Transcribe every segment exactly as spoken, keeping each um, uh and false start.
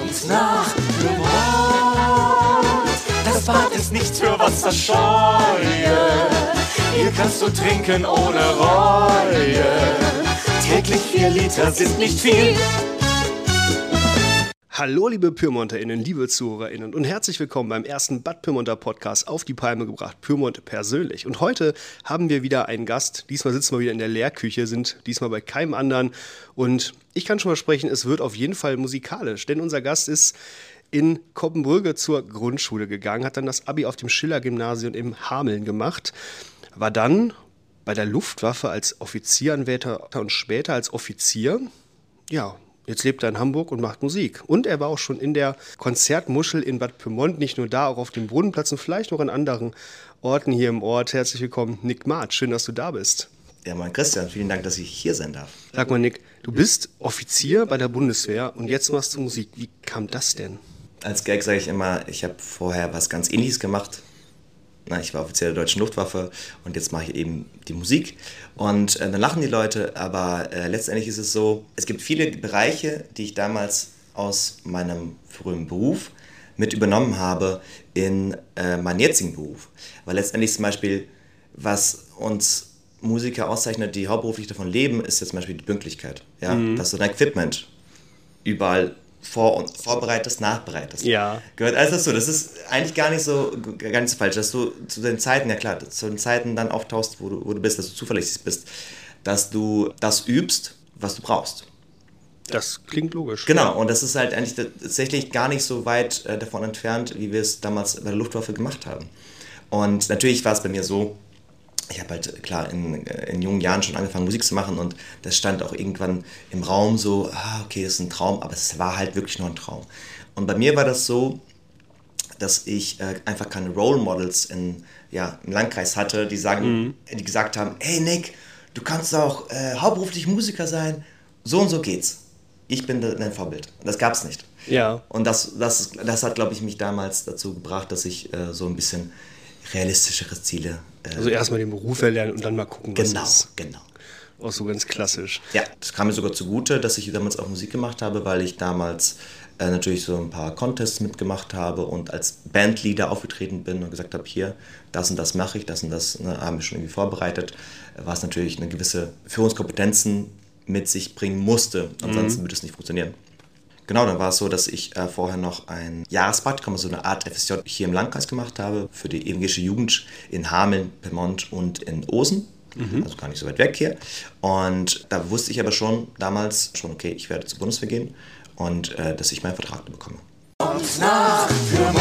Und nach Pyrmont, das Bad ist nicht für Wasserscheue. Hier kannst du trinken ohne Reue. Täglich vier Liter sind nicht viel. Hallo liebe PyrmonterInnen, liebe ZuhörerInnen und herzlich willkommen beim ersten Bad Pyrmonter Podcast auf die Palme gebracht, Pyrmont persönlich. Und heute haben wir wieder einen Gast, diesmal sitzen wir wieder in der Lehrküche, sind diesmal bei keinem anderen und ich kann schon versprechen, es wird auf jeden Fall musikalisch, denn unser Gast ist in Coppenbrügge zur Grundschule gegangen, hat dann das Abi auf dem Schiller-Gymnasium in Hameln gemacht, war dann bei der Luftwaffe als Offizieranwärter und später als Offizier, ja. Jetzt lebt er in Hamburg und macht Musik. Und er war auch schon in der Konzertmuschel in Bad Pyrmont, nicht nur da, auch auf dem Brunnenplatz und vielleicht noch an anderen Orten hier im Ort. Herzlich willkommen, Nick Martsch. Schön, dass du da bist. Ja, moin Christian, vielen Dank, dass ich hier sein darf. Sag mal, Nick, du bist Offizier bei der Bundeswehr und jetzt machst du Musik. Wie kam das denn? Als Gag sage ich immer, ich habe vorher was ganz Ähnliches gemacht. Na, ich war Offizier der Deutschen Luftwaffe und jetzt mache ich eben die Musik. Und äh, dann lachen die Leute, aber äh, letztendlich ist es so, es gibt viele Bereiche, die ich damals aus meinem frühen Beruf mit übernommen habe in äh, meinen jetzigen Beruf. Weil letztendlich zum Beispiel, was uns Musiker auszeichnet, die hauptberuflich davon leben, ist jetzt zum Beispiel die Pünktlichkeit. Ja? Mhm. Dass du dein Equipment überall vor und vorbereitest, nachbereitest. Ja. Gehört alles dazu. Das ist eigentlich gar nicht so gar nicht so falsch, dass du zu den Zeiten, ja klar, zu den Zeiten dann auftauchst, wo du, wo du bist, dass du zuverlässig bist, dass du das übst, was du brauchst. Das klingt logisch. Genau, und das ist halt eigentlich tatsächlich gar nicht so weit äh, davon entfernt, wie wir es damals bei der Luftwaffe gemacht haben. Und natürlich war es bei mir so, ich habe halt, klar, in, in jungen Jahren schon angefangen, Musik zu machen und das stand auch irgendwann im Raum so, ah, okay, das ist ein Traum, aber es war halt wirklich nur ein Traum. Und bei mir war das so, dass ich äh, einfach keine Role Models in, ja, im Landkreis hatte, die, sagen, mhm. die gesagt haben, hey Nick, du kannst auch äh, hauptberuflich Musiker sein, so und so geht's. Ich bin dein Vorbild. Das gab's nicht. Ja. Und das, das, das hat, glaube ich, mich damals dazu gebracht, dass ich äh, so ein bisschen realistischere Ziele. Äh, also erstmal den Beruf erlernen und dann mal gucken, was genau, ist. Genau, genau. Auch so ganz klassisch. Ja, das kam mir sogar zugute, dass ich damals auch Musik gemacht habe, weil ich damals äh, natürlich so ein paar Contests mitgemacht habe und als Bandleader aufgetreten bin und gesagt habe, hier, das und das mache ich, das und das ne, haben wir schon irgendwie vorbereitet, äh, was natürlich eine gewisse Führungskompetenzen mit sich bringen musste, ansonsten mhm. würde es nicht funktionieren. Genau, dann war es so, dass ich äh, vorher noch ein Jahrespraktikum, also eine Art F S J hier im Landkreis gemacht habe für die evangelische Jugend in Hameln, Pyrmont und in Osen. Mhm. Also gar nicht so weit weg hier. Und da wusste ich aber schon damals schon, okay, ich werde zur Bundeswehr gehen und äh, dass ich meinen Vertrag bekomme. Und nach Pyrmont,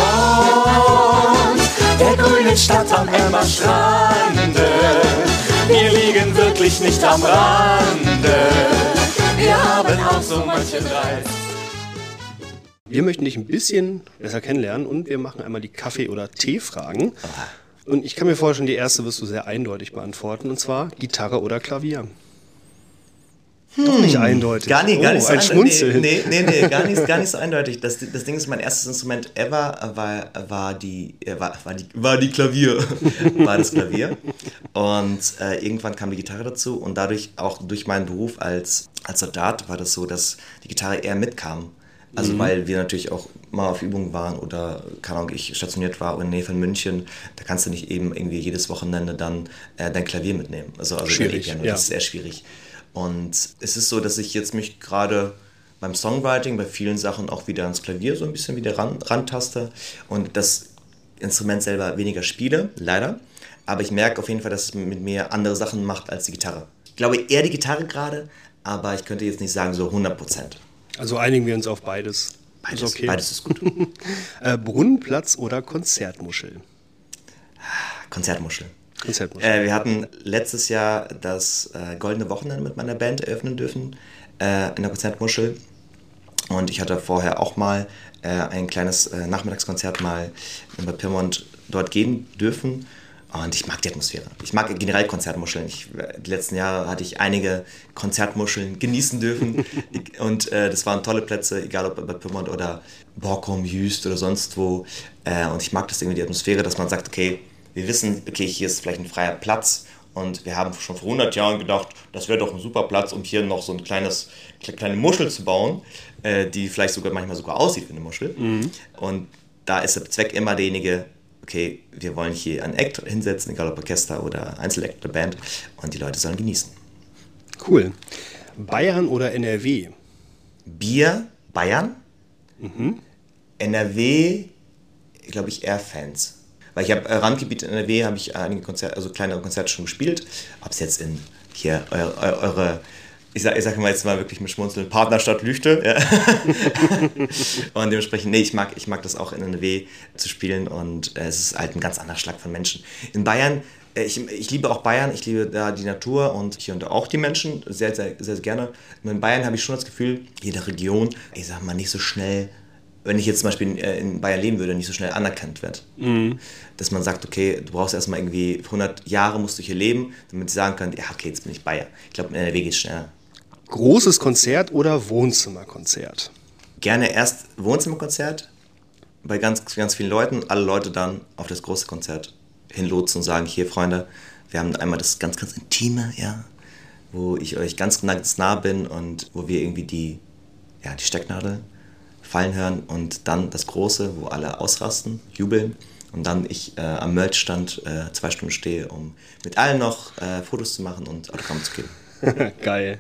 der grünen Stadt am Emmerstrande, wir liegen wirklich nicht am Rande, wir haben auch so manchen Reiz. Wir möchten dich ein bisschen besser kennenlernen und wir machen einmal die Kaffee- oder Tee-Fragen. Und ich kann mir vorstellen, die erste wirst du sehr eindeutig beantworten, und zwar Gitarre oder Klavier. Hm, Doch nicht eindeutig. Gar nicht, gar oh, nicht so ein eindeutig. Schmunzeln. Nee, nee, nee, gar nicht, gar nicht so eindeutig. Das, das Ding ist, mein erstes Instrument ever war, war, die, war, war, die, war die Klavier. war das Klavier. Und äh, irgendwann kam die Gitarre dazu und dadurch, auch durch meinen Beruf als, als Soldat, war das so, dass die Gitarre eher mitkam. Also mhm. weil wir natürlich auch mal auf Übungen waren oder, keine Ahnung, ich stationiert war in der Nähe von München, da kannst du nicht eben irgendwie jedes Wochenende dann äh, dein Klavier mitnehmen. Also, also schwierig, ja. ja. Das ist sehr schwierig. Und es ist so, dass ich jetzt mich gerade beim Songwriting, bei vielen Sachen auch wieder ans Klavier so ein bisschen wieder ran, rantaste und das Instrument selber weniger spiele, leider. Aber ich merke auf jeden Fall, dass es mit mir andere Sachen macht als die Gitarre. Ich glaube eher die Gitarre gerade, aber ich könnte jetzt nicht sagen so hundert Prozent. Also einigen wir uns auf beides. Beides ist okay. Beides ist gut. äh, Brunnenplatz oder Konzertmuschel? Konzertmuschel. Konzertmuschel. Äh, wir hatten letztes Jahr das äh, Goldene Wochenende mit meiner Band eröffnen dürfen äh, in der Konzertmuschel. Und ich hatte vorher auch mal äh, ein kleines äh, Nachmittagskonzert mal in Bad Pyrmont dort geben dürfen. Und ich mag die Atmosphäre. Ich mag generell Konzertmuscheln. Ich, die letzten Jahre hatte ich einige Konzertmuscheln genießen dürfen. Und äh, das waren tolle Plätze, egal ob bei Pyrmont oder Borkum, Jüst oder sonst wo. Äh, und ich mag das irgendwie, die Atmosphäre, dass man sagt, okay, wir wissen, okay, hier ist vielleicht ein freier Platz Und wir haben schon vor hundert Jahren gedacht, das wäre doch ein super Platz, um hier noch so ein kleines, kleine Muschel zu bauen, äh, die vielleicht sogar manchmal sogar aussieht wie eine Muschel. Mhm. Und da ist der Zweck immer derjenige, okay, wir wollen hier einen Act hinsetzen, egal ob Orchester oder Einzelact oder Band, und die Leute sollen genießen. Cool. Bayern oder N R W? Bier, Bayern. Mhm. N R W, glaube ich, eher Fans. Weil ich habe äh, Randgebiet in N R W, habe ich einige Konzerte, also kleinere Konzerte schon gespielt. Ob es jetzt in hier eure, eure ich sage ich sag mal jetzt mal wirklich mit Schmunzeln, Partnerstadt Lüchte. Ja. Und dementsprechend, nee, ich mag, ich mag das auch in N R W zu spielen und äh, es ist halt ein ganz anderer Schlag von Menschen. In Bayern, äh, ich, ich liebe auch Bayern, ich liebe da die Natur und hier und da auch die Menschen, sehr, sehr, sehr, sehr gerne. Und in Bayern habe ich schon das Gefühl, jede Region, ich sag mal, nicht so schnell, wenn ich jetzt zum Beispiel in, in Bayern leben würde, nicht so schnell anerkannt wird. Mhm. Dass man sagt, okay, du brauchst erstmal irgendwie hundert Jahre musst du hier leben, damit sie sagen können, ja, okay, jetzt bin ich Bayer. Ich glaube, in N R W geht es schneller. Großes Konzert oder Wohnzimmerkonzert? Gerne erst Wohnzimmerkonzert bei ganz, ganz vielen Leuten, alle Leute dann auf das große Konzert hinlotsen und sagen, hier Freunde, wir haben einmal das ganz, ganz Intime, ja, wo ich euch ganz, ganz nah bin und wo wir irgendwie die, ja, die Stecknadel fallen hören und dann das Große, wo alle ausrasten, jubeln und dann ich äh, am Merchstand äh, zwei Stunden stehe, um mit allen noch äh, Fotos zu machen und Autogramm zu geben. Geil.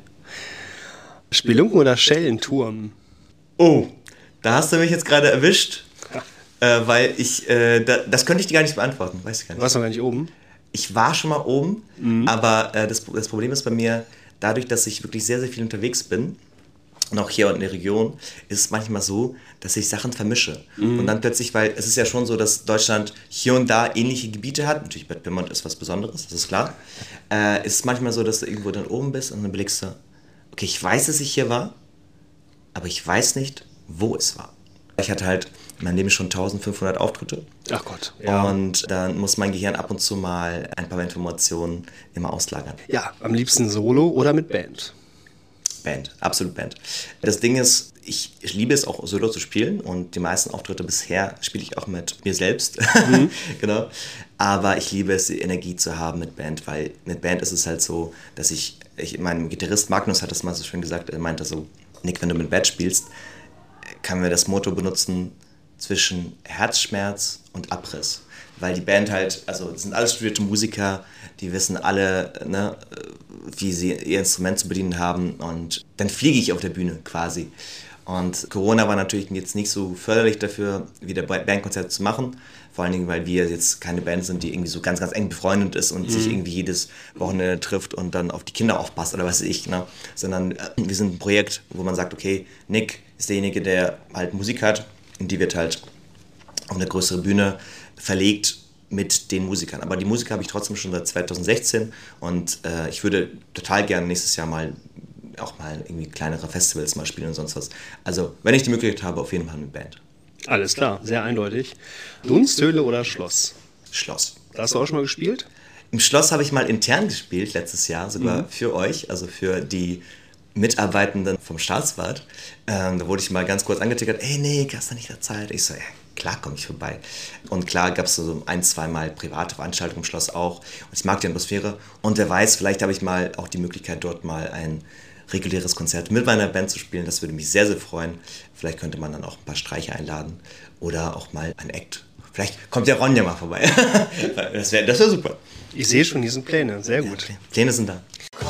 Spelunken oder Schellenturm? Oh, da hast du mich jetzt gerade erwischt, äh, weil ich, äh, da, das könnte ich dir gar nicht beantworten, weiß ich gar nicht. Du warst noch gar nicht oben? Ich war schon mal oben, mhm. aber äh, das, das Problem ist bei mir, dadurch, dass ich wirklich sehr, sehr viel unterwegs bin, und auch hier in der Region, ist es manchmal so, dass ich Sachen vermische. Mhm. Und dann plötzlich, weil es ist ja schon so, dass Deutschland hier und da ähnliche Gebiete hat. Natürlich, Bad Pyrmont ist was Besonderes, das ist klar. Äh, ist es manchmal so, dass du irgendwo dann oben bist und dann blickst du, okay, ich weiß, dass ich hier war, aber ich weiß nicht, wo es war. Ich hatte halt in meinem Leben schon eintausendfünfhundert Auftritte. Ach Gott. Ja. Und dann muss mein Gehirn ab und zu mal ein paar Informationen immer auslagern. Ja, am liebsten solo oder mit Band? Band, absolut Band. Das Ding ist, ich, ich liebe es auch solo zu spielen und die meisten Auftritte bisher spiele ich auch mit mir selbst. Mhm. Genau. Aber ich liebe es, die Energie zu haben mit Band, weil mit Band ist es halt so, dass ich, ich mein Gitarrist Magnus hat das mal so schön gesagt, er meinte so, Nick, wenn du mit Band spielst, können wir das Motto benutzen zwischen Herzschmerz und Abriss. Weil die Band halt, also es sind alles studierte Musiker, die wissen alle, ne, wie sie ihr Instrument zu bedienen haben und dann fliege ich auf der Bühne quasi. Und Corona war natürlich jetzt nicht so förderlich dafür, wieder Bandkonzerte zu machen, vor allen Dingen, weil wir jetzt keine Band sind, die irgendwie so ganz, ganz eng befreundet ist und mhm. sich irgendwie jedes Wochenende trifft und dann auf die Kinder aufpasst oder was weiß ich, ne? Sondern äh, wir sind ein Projekt, wo man sagt, okay, Nick ist derjenige, der halt Musik hat und die wird halt auf eine größere Bühne verlegt mit den Musikern. Aber die Musik habe ich trotzdem schon seit zweitausendsechzehn und äh, ich würde total gerne nächstes Jahr mal auch mal irgendwie kleinere Festivals mal spielen und sonst was. Also, wenn ich die Möglichkeit habe, auf jeden Fall mit Band. Alles klar, sehr eindeutig. Dunsthöhle oder Schloss? Schloss. Da hast du auch schon mal gespielt? Im Schloss habe ich mal intern gespielt, letztes Jahr, sogar mhm. für euch, also für die Mitarbeitenden vom Staatswart. Ähm, da wurde ich mal ganz kurz angetickert, ey Nick, hast du nicht da Zeit? Ich so, ja, klar komme ich vorbei. Und klar gab es so ein, zwei Mal private Veranstaltungen im Schloss auch. Und ich mag die Atmosphäre. Und wer weiß, vielleicht habe ich mal auch die Möglichkeit, dort mal ein reguläres Konzert mit meiner Band zu spielen. Das würde mich sehr, sehr freuen. Vielleicht könnte man dann auch ein paar Streicher einladen oder auch mal ein Act. Vielleicht kommt der Ronja mal vorbei. Das wäre das wär super. Ich sehe schon, diese Pläne. Sehr gut. Ja, Pläne sind da.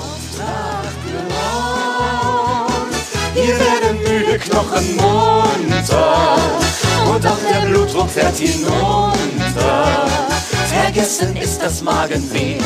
Wir werden müde, Knochen munter und auch der Blutdruck fährt hinunter. Vergessen ist das Magenweh.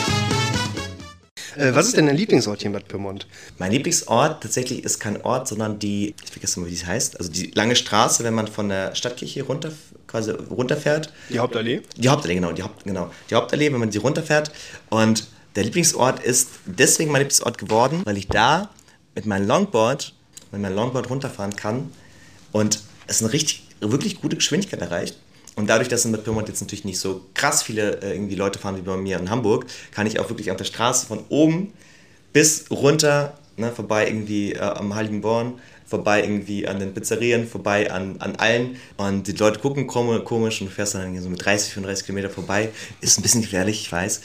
Äh, was ist denn dein Lieblingsort hier in Bad Pyrmont? Mein Lieblingsort tatsächlich ist kein Ort, sondern die, ich vergesse mal, wie die heißt, also die lange Straße, wenn man von der Stadtkirche runter, quasi runterfährt. Die Hauptallee? Die Hauptallee, genau, die, Haupt, genau. Die Hauptallee, wenn man sie runterfährt. Und der Lieblingsort ist deswegen mein Lieblingsort geworden, weil ich da mit meinem Longboard, mit meinem Longboard runterfahren kann und es eine richtig, wirklich gute Geschwindigkeit erreicht. Und dadurch, dass in Bad Pyrmont jetzt natürlich nicht so krass viele äh, irgendwie Leute fahren wie bei mir in Hamburg, kann ich auch wirklich auf der Straße von oben bis runter, ne, vorbei irgendwie äh, am Heiligenborn, vorbei irgendwie an den Pizzerien, vorbei an, an allen. Und die Leute gucken komisch und du fährst dann so mit dreißig, fünfunddreißig Kilometer vorbei. Ist ein bisschen gefährlich, ich weiß.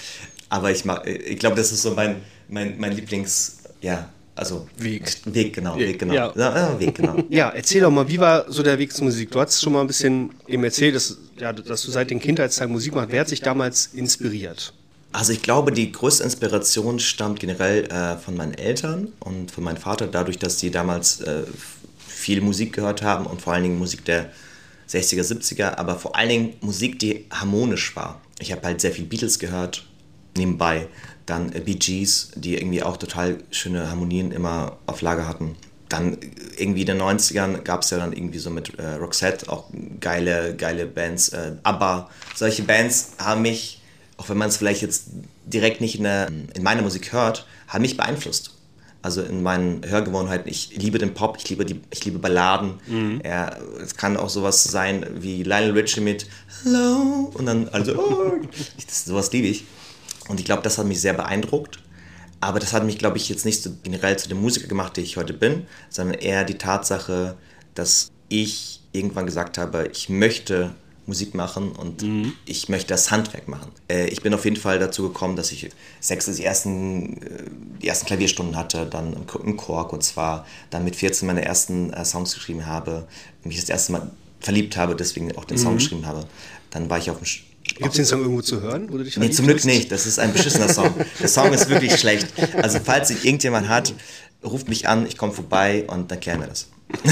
Aber ich mag, ich glaube, das ist so mein, mein, mein Lieblings, ja, also Weg. Weg, genau, Weg, genau. Ja. Ja, Weg, genau. Ja, erzähl doch mal, wie war so der Weg zur Musik? Du hast schon mal ein bisschen eben erzählt, dass, ja, dass du seit den Kindheitstagen Musik machst. Wer hat sich damals inspiriert? Also ich glaube, die größte Inspiration stammt generell äh, von meinen Eltern und von meinem Vater, dadurch, dass die damals äh, viel Musik gehört haben und vor allen Dingen Musik der sechziger, siebziger, aber vor allen Dingen Musik, die harmonisch war. Ich habe halt sehr viel Beatles gehört, nebenbei. Dann äh, Bee Gees, die irgendwie auch total schöne Harmonien immer auf Lager hatten. Dann irgendwie in den neunzigern gab es ja dann irgendwie so mit äh, Roxette auch geile, geile Bands. Äh, ABBA, solche Bands haben mich, auch wenn man es vielleicht jetzt direkt nicht in, der, in meiner Musik hört, haben mich beeinflusst. Also in meinen Hörgewohnheiten. Ich liebe den Pop, ich liebe, die, ich liebe Balladen. Mhm. Ja, es kann auch sowas sein wie Lionel Richie mit Hello und dann, also, oh, das, sowas liebe ich. Und ich glaube, das hat mich sehr beeindruckt. Aber das hat mich, glaube ich, jetzt nicht so generell zu dem Musiker gemacht, der ich heute bin, sondern eher die Tatsache, dass ich irgendwann gesagt habe, ich möchte Musik machen und mhm. ich möchte das Handwerk machen. Äh, ich bin auf jeden Fall dazu gekommen, dass ich sechs, die, ersten, die ersten Klavierstunden hatte, dann im Chor kurz war, dann mit vierzehn meine ersten äh, Songs geschrieben habe, mich das erste Mal verliebt habe, deswegen auch den Song mhm. geschrieben habe. Dann war ich auf dem Gibt es den Song irgendwo zu hören, wo du dich Nee, zum Glück nicht. Das ist ein beschissener Song. Der Song ist wirklich schlecht. Also falls ihn irgendjemand hat, ruft mich an, ich komme vorbei und dann klären wir das.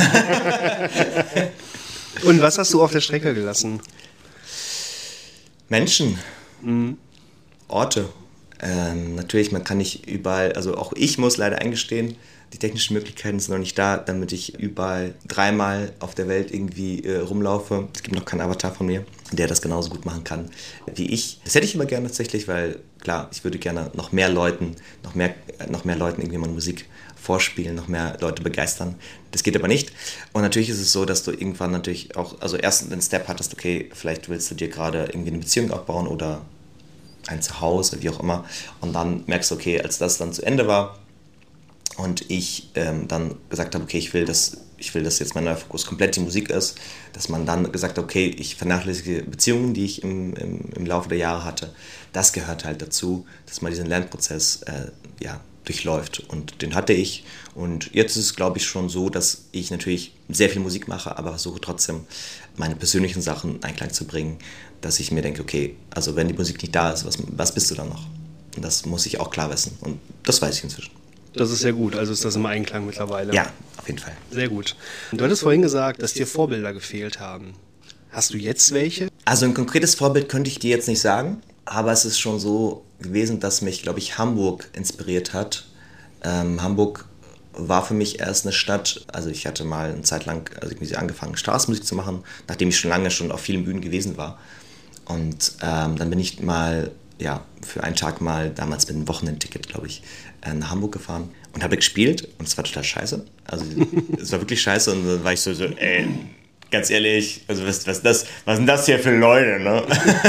Und was hast du auf der Strecke gelassen? Menschen, mhm. Orte. Ähm, natürlich, man kann nicht überall, also auch ich muss leider eingestehen, die technischen Möglichkeiten sind noch nicht da, damit ich überall dreimal auf der Welt irgendwie äh, rumlaufe. Es gibt noch keinen Avatar von mir, der das genauso gut machen kann wie ich. Das hätte ich immer gerne tatsächlich, weil klar, ich würde gerne noch mehr Leuten, noch mehr, noch mehr Leuten irgendwie meine Musik vorspielen, noch mehr Leute begeistern. Das geht aber nicht. Und natürlich ist es so, dass du irgendwann natürlich auch, also erst den Step hattest, okay, vielleicht willst du dir gerade irgendwie eine Beziehung aufbauen oder ein Zuhause, wie auch immer. Und dann merkst du, okay, als das dann zu Ende war, und ich ähm, dann gesagt habe, okay, ich will, dass, ich will, dass jetzt mein neuer Fokus komplett die Musik ist, dass man dann gesagt hat, okay, ich vernachlässige Beziehungen, die ich im, im, im Laufe der Jahre hatte. Das gehört halt dazu, dass man diesen Lernprozess äh, ja, durchläuft. Und den hatte ich. Und jetzt ist es, glaube ich, schon so, dass ich natürlich sehr viel Musik mache, aber versuche trotzdem, meine persönlichen Sachen in Einklang zu bringen, dass ich mir denke, okay, also wenn die Musik nicht da ist, was, was bist du dann noch? Und das muss ich auch klar wissen. Und das weiß ich inzwischen. Das ist sehr gut, also ist das im Einklang mittlerweile. Ja, auf jeden Fall. Sehr gut. Und du hattest vorhin gesagt, dass dir Vorbilder gefehlt haben. Hast du jetzt welche? Also ein konkretes Vorbild könnte ich dir jetzt nicht sagen, aber es ist schon so gewesen, dass mich, glaube ich, Hamburg inspiriert hat. Ähm, Hamburg war für mich erst eine Stadt, also ich hatte mal eine Zeit lang also irgendwie angefangen, Straßenmusik zu machen, nachdem ich schon lange schon auf vielen Bühnen gewesen war. Und ähm, dann bin ich mal, ja, für einen Tag mal, damals mit einem Wochenendticket, glaube ich, nach Hamburg gefahren und habe gespielt und es war total scheiße. Also es war wirklich scheiße und dann war ich so, so ey, ganz ehrlich, also was, was, das, was sind das hier für Leute, ne?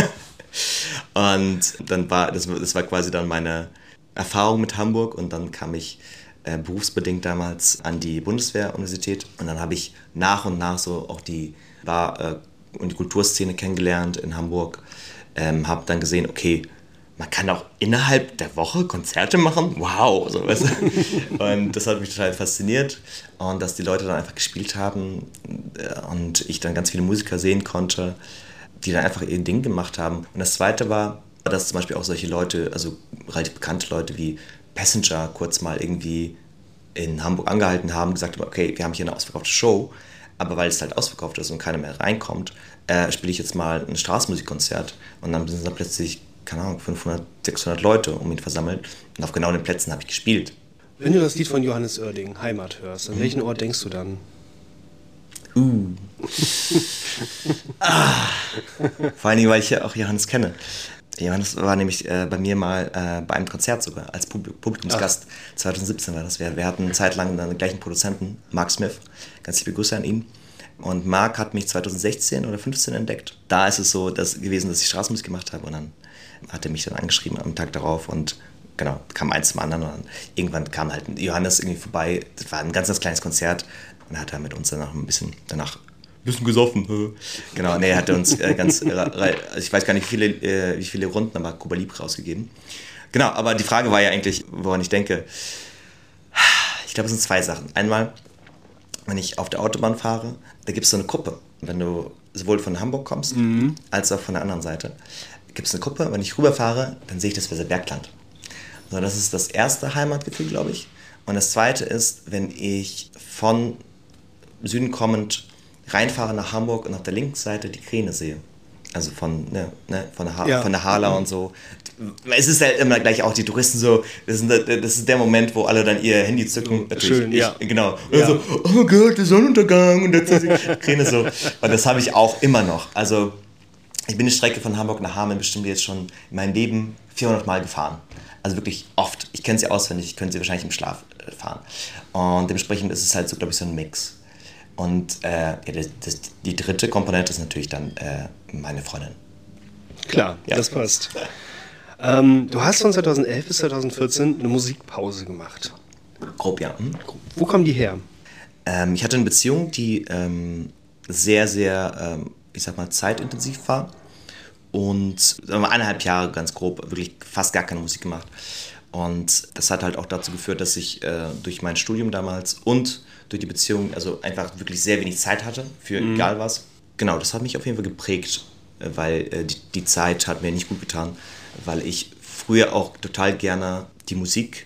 Und dann war, das, das war quasi dann meine Erfahrung mit Hamburg und dann kam ich äh, berufsbedingt damals an die Bundeswehr-Universität und dann habe ich nach und nach so auch die Bar- äh, und die Kulturszene kennengelernt in Hamburg, ähm, habe dann gesehen, okay, man kann auch innerhalb der Woche Konzerte machen. Wow, so, weißt du? Und das hat mich total fasziniert. Und dass die Leute dann einfach gespielt haben und ich dann ganz viele Musiker sehen konnte, die dann einfach ihr Ding gemacht haben. Und das Zweite war, dass zum Beispiel auch solche Leute, also relativ bekannte Leute wie Passenger kurz mal irgendwie in Hamburg angehalten haben, gesagt haben, okay, wir haben hier eine ausverkaufte Show, aber weil es halt ausverkauft ist und keiner mehr reinkommt, äh, spiele ich jetzt mal ein Straßenmusikkonzert. Und dann sind da plötzlich, keine Ahnung, fünfhundert, sechshundert Leute um ihn versammelt und auf genau den Plätzen habe ich gespielt. Wenn du das Lied von Johannes Oerding, Heimat, hörst, an mhm. welchen Ort denkst du dann? Uh. ah. Vor allen Dingen, weil ich ja auch Johannes kenne. Johannes war nämlich äh, bei mir mal äh, bei einem Konzert sogar, als Publik- Publikumsgast. Ach. zwanzig siebzehn war das. Wir, wir hatten eine Zeit lang den gleichen Produzenten, Mark Smith. Ganz liebe Grüße an ihn. Und Mark hat mich zwanzig sechzehn oder fünfzehn entdeckt. Da ist es so dass, gewesen, dass ich Straßenmusik gemacht habe und dann hat er mich dann angeschrieben am Tag darauf und genau, kam eins zum anderen und dann irgendwann kam halt Johannes irgendwie vorbei. Das war ein ganz, ganz kleines Konzert und er hat dann mit uns danach ein bisschen, danach ein bisschen gesoffen. Genau, nee, er hat uns äh, ganz, also ich weiß gar nicht, wie viele, äh, wie viele Runden, aber Cuba Libre rausgegeben. Genau, aber die Frage war ja eigentlich, woran ich denke. Ich glaube, es sind zwei Sachen. Einmal, wenn ich auf der Autobahn fahre, da gibt es so eine Kuppe. Wenn du sowohl von Hamburg kommst, mhm. als auch von der anderen Seite, gibt es eine Kuppe. Wenn ich rüberfahre, dann sehe ich das Weserbergland. So, das ist das erste Heimatgefühl, glaube ich. Und das zweite ist, wenn ich von Süden kommend reinfahre nach Hamburg und auf der linken Seite die Kräne sehe. Also von, ne, ne, von der, ha- ja. von der Hala und so. Es ist halt immer gleich auch die Touristen so, das ist, das ist der Moment, wo alle dann ihr Handy zücken. Natürlich, schön, ich, ja. Genau. Und ja. so, oh Gott, der Sonnenuntergang. Und das ist die Kräne so. Und das habe ich auch immer noch. Also ich bin die Strecke von Hamburg nach Hameln bestimmt jetzt schon in meinem Leben vierhundert Mal gefahren. Also wirklich oft. Ich kenne sie auswendig, ich könnte sie wahrscheinlich im Schlaf äh, fahren. Und dementsprechend ist es halt so, glaube ich, so ein Mix. Und äh, ja, das, das, die dritte Komponente ist natürlich dann äh, meine Freundin. Klar, ja. Das passt. Ähm, du hast von zweitausendelf bis zweitausendvierzehn eine Musikpause gemacht. Grob, ja. Hm? Wo kam die her? Ähm, ich hatte eine Beziehung, die ähm, sehr, sehr, ähm, ich sag mal, zeitintensiv war. Und sagen wir mal, eineinhalb Jahre ganz grob, wirklich fast gar keine Musik gemacht. Und das hat halt auch dazu geführt, dass ich äh, durch mein Studium damals und durch die Beziehung also einfach wirklich sehr wenig Zeit hatte für mhm. egal was. Genau, das hat mich auf jeden Fall geprägt, weil äh, die, die Zeit hat mir nicht gut getan, weil ich früher auch total gerne die Musik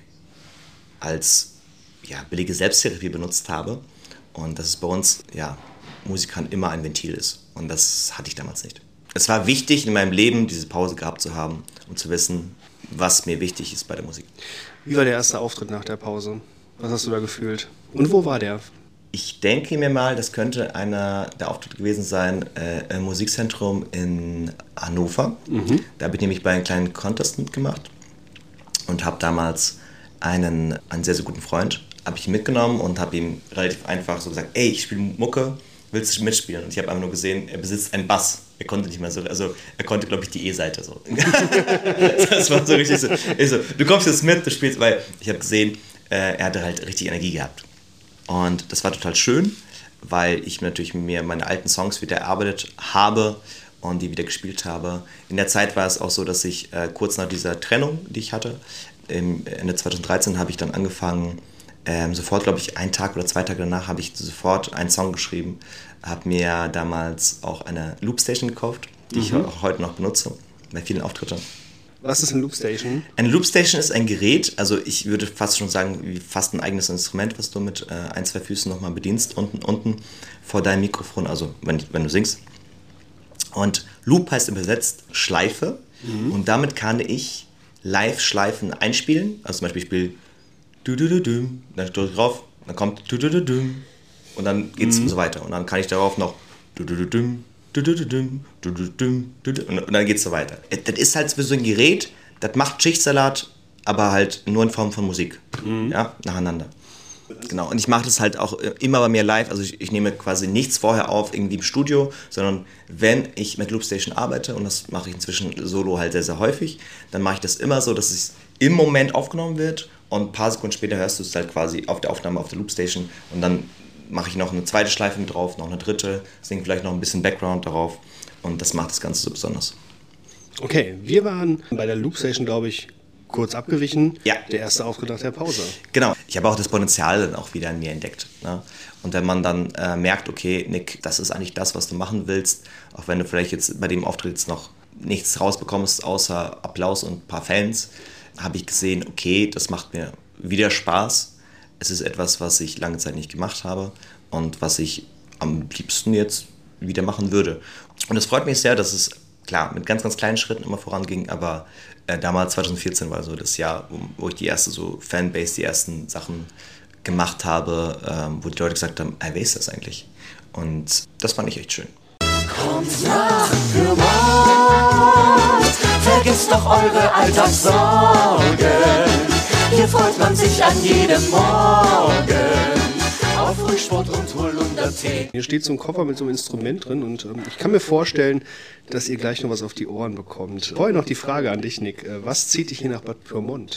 als ja, billige Selbsttherapie benutzt habe und dass es bei uns, ja, Musikern immer ein Ventil ist und das hatte ich damals nicht. Es war wichtig in meinem Leben, diese Pause gehabt zu haben und zu wissen, was mir wichtig ist bei der Musik. Wie war der erste Auftritt nach der Pause? Was hast du da gefühlt? Und wo war der? Ich denke mir mal, das könnte einer der Auftritte gewesen sein äh, im Musikzentrum in Hannover. Mhm. Da habe ich nämlich bei einem kleinen Contest mitgemacht und habe damals einen, einen sehr, sehr guten Freund, habe ich ihn mitgenommen und habe ihm relativ einfach so gesagt, ey, ich spiele Mucke, willst du mitspielen? Und ich habe einfach nur gesehen, er besitzt einen Bass. Er konnte nicht mehr so, also er konnte, glaube ich, die E-Seite so. Das war so richtig so. Ich so, du kommst jetzt mit, du spielst, weil ich habe gesehen, äh, er hatte halt richtig Energie gehabt. Und das war total schön, weil ich natürlich mir meine alten Songs wieder erarbeitet habe und die wieder gespielt habe. In der Zeit war es auch so, dass ich äh, kurz nach dieser Trennung, die ich hatte, im Ende zweitausenddreizehn habe ich dann angefangen, ähm, sofort, glaube ich, einen Tag oder zwei Tage danach habe ich sofort einen Song geschrieben, habe mir damals auch eine Loopstation gekauft, die mhm. ich auch heute noch benutze, bei vielen Auftritten. Was ist eine Loopstation? Eine Loopstation ist ein Gerät, also ich würde fast schon sagen, wie fast ein eigenes Instrument, was du mit äh, ein, zwei Füßen nochmal bedienst, unten, unten vor deinem Mikrofon, also wenn, wenn du singst. Und Loop heißt übersetzt Schleife mhm. und damit kann ich Live-Schleifen einspielen, also zum Beispiel ich spiele du du du du, dann drücke ich drauf, dann kommt du du du du und dann geht es mhm. so weiter und dann kann ich darauf noch du du du du und dann geht es so weiter. Das ist halt so ein Gerät, das macht Schichtsalat, aber halt nur in Form von Musik. Mhm. Ja, nacheinander. Genau, und ich mache das halt auch immer bei mir live, also ich, ich nehme quasi nichts vorher auf, irgendwie im Studio, sondern wenn ich mit Loopstation arbeite, und das mache ich inzwischen solo halt sehr, sehr häufig, dann mache ich das immer so, dass es im Moment aufgenommen wird und ein paar Sekunden später hörst du es halt quasi auf der Aufnahme auf der Loopstation und dann mache ich noch eine zweite Schleife mit drauf, noch eine dritte, singe vielleicht noch ein bisschen Background darauf und das macht das Ganze so besonders. Okay, wir waren bei der Loopstation, glaube ich, kurz abgewichen. Ja. Der erste Auftritt nach der Pause. Genau, ich habe auch das Potenzial dann auch wieder in mir entdeckt. Ne? Und wenn man dann äh, merkt, okay, Nick, das ist eigentlich das, was du machen willst, auch wenn du vielleicht jetzt bei dem Auftritt jetzt noch nichts rausbekommst, außer Applaus und ein paar Fans, habe ich gesehen, okay, das macht mir wieder Spaß. Es ist etwas, was ich lange Zeit nicht gemacht habe und was ich am liebsten jetzt wieder machen würde. Und es freut mich sehr, dass es, klar, mit ganz, ganz kleinen Schritten immer voranging, aber äh, damals, zweitausendvierzehn, war so das Jahr, wo, wo ich die erste so Fanbase, die ersten Sachen gemacht habe, ähm, wo die Leute gesagt haben, hey, wer ist das eigentlich? Und das fand ich echt schön. Kommt nach Pyrmont, vergesst doch eure Alltagssorgen. Hier freut man sich an jedem Morgen auf Frühsport und Holunder-Tee. Hier steht so ein Koffer mit so einem Instrument drin und ähm, ich kann mir vorstellen, dass ihr gleich noch was auf die Ohren bekommt. Vorher noch die Frage an dich, Nick. Äh, was zieht dich hier nach Bad Pyrmont?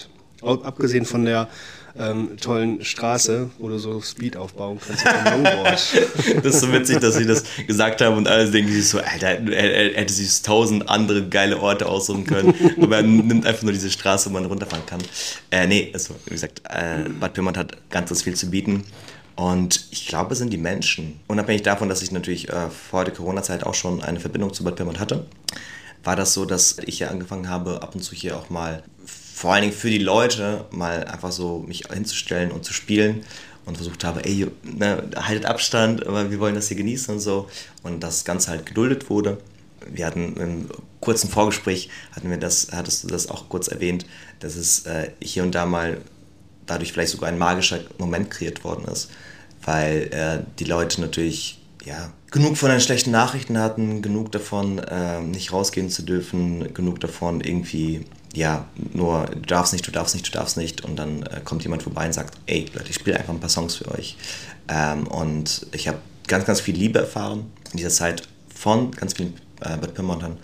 abgesehen von der ähm, tollen Straße, wo du so Speed aufbauen kannst mit dem Longboard. Das ist so witzig, dass sie das gesagt haben und alle denken sich so, Alter, er, er, er hätte sich tausend andere geile Orte aussuchen können, aber er nimmt einfach nur diese Straße, wo man runterfahren kann. Äh, nee, also wie gesagt, äh, Bad Pyrmont hat ganz, ganz viel zu bieten. Und ich glaube, es sind die Menschen, unabhängig davon, dass ich natürlich äh, vor der Corona-Zeit auch schon eine Verbindung zu Bad Pyrmont hatte, war das so, dass ich ja angefangen habe, ab und zu hier auch mal, vor allen Dingen für die Leute, mal einfach so mich hinzustellen und zu spielen und versucht habe, ey, ne, haltet Abstand, aber wir wollen das hier genießen und so. Und das Ganze halt geduldet wurde. Wir hatten im kurzen Vorgespräch, hatten wir das, hattest du das auch kurz erwähnt, dass es äh, hier und da mal dadurch vielleicht sogar ein magischer Moment kreiert worden ist, weil äh, die Leute natürlich ja, genug von den schlechten Nachrichten hatten, genug davon, äh, nicht rausgehen zu dürfen, genug davon irgendwie, ja, nur du darfst nicht, du darfst nicht, du darfst nicht und dann äh, kommt jemand vorbei und sagt, ey Leute, ich spiele einfach ein paar Songs für euch. Ähm, und ich habe ganz, ganz viel Liebe erfahren in dieser Zeit von ganz vielen äh, Bad Pyrmontern.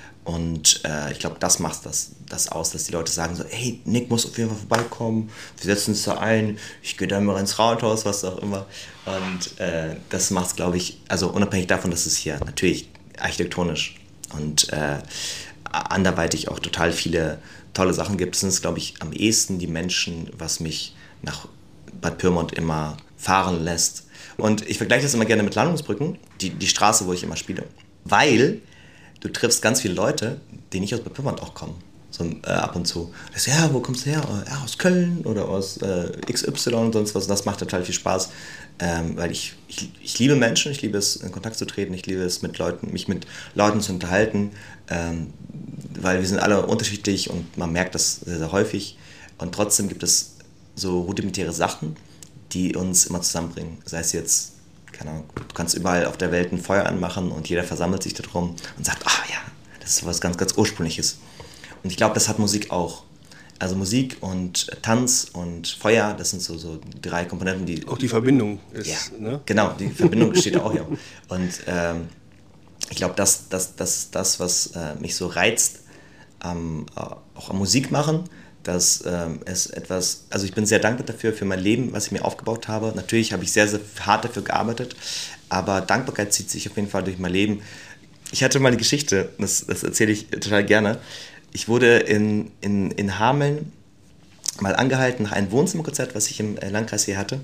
Und äh, ich glaube, das macht das, das aus, dass die Leute sagen so, hey, Nick muss auf jeden Fall vorbeikommen, wir setzen uns da ein, ich gehe dann mal ins Rathaus, was auch immer. Und äh, das macht es, glaube ich, also unabhängig davon, dass es hier natürlich architektonisch und äh, anderweitig auch total viele tolle Sachen gibt, sind es, glaube ich, am ehesten die Menschen, was mich nach Bad Pyrmont immer fahren lässt. Und ich vergleiche das immer gerne mit Landungsbrücken, die, die Straße, wo ich immer spiele, weil du triffst ganz viele Leute, die nicht aus Bad Pyrmont auch kommen, so äh, ab und zu. Das ist, ja, wo kommst du her? Ja, aus Köln oder aus äh, X Y und sonst was. Und das macht total viel Spaß, ähm, weil ich, ich, ich liebe Menschen, ich liebe es, in Kontakt zu treten, ich liebe es, mit Leuten, mich mit Leuten zu unterhalten, ähm, weil wir sind alle unterschiedlich und man merkt das sehr, sehr häufig. Und trotzdem gibt es so rudimentäre Sachen, die uns immer zusammenbringen. Sei es jetzt, keine Ahnung, du kannst überall auf der Welt ein Feuer anmachen und jeder versammelt sich darum und sagt, ah ja, das ist was ganz, ganz Ursprüngliches. Und ich glaube, das hat Musik auch. Also Musik und Tanz und Feuer, das sind so, so drei Komponenten, die... Auch die Verbindung ist, ja, ne? Genau, die Verbindung steht auch hier. Und ähm, ich glaube, das, das, das, das, was äh, mich so reizt, ähm, auch am Musik machen, dass ähm, es etwas, also ich bin sehr dankbar dafür, für mein Leben, was ich mir aufgebaut habe. Natürlich habe ich sehr, sehr hart dafür gearbeitet, aber Dankbarkeit zieht sich auf jeden Fall durch mein Leben. Ich hatte mal eine Geschichte, das, das erzähle ich total gerne. Ich wurde in, in, in Hameln mal angehalten nach einem Wohnzimmerkonzert, was ich im Landkreis hier hatte.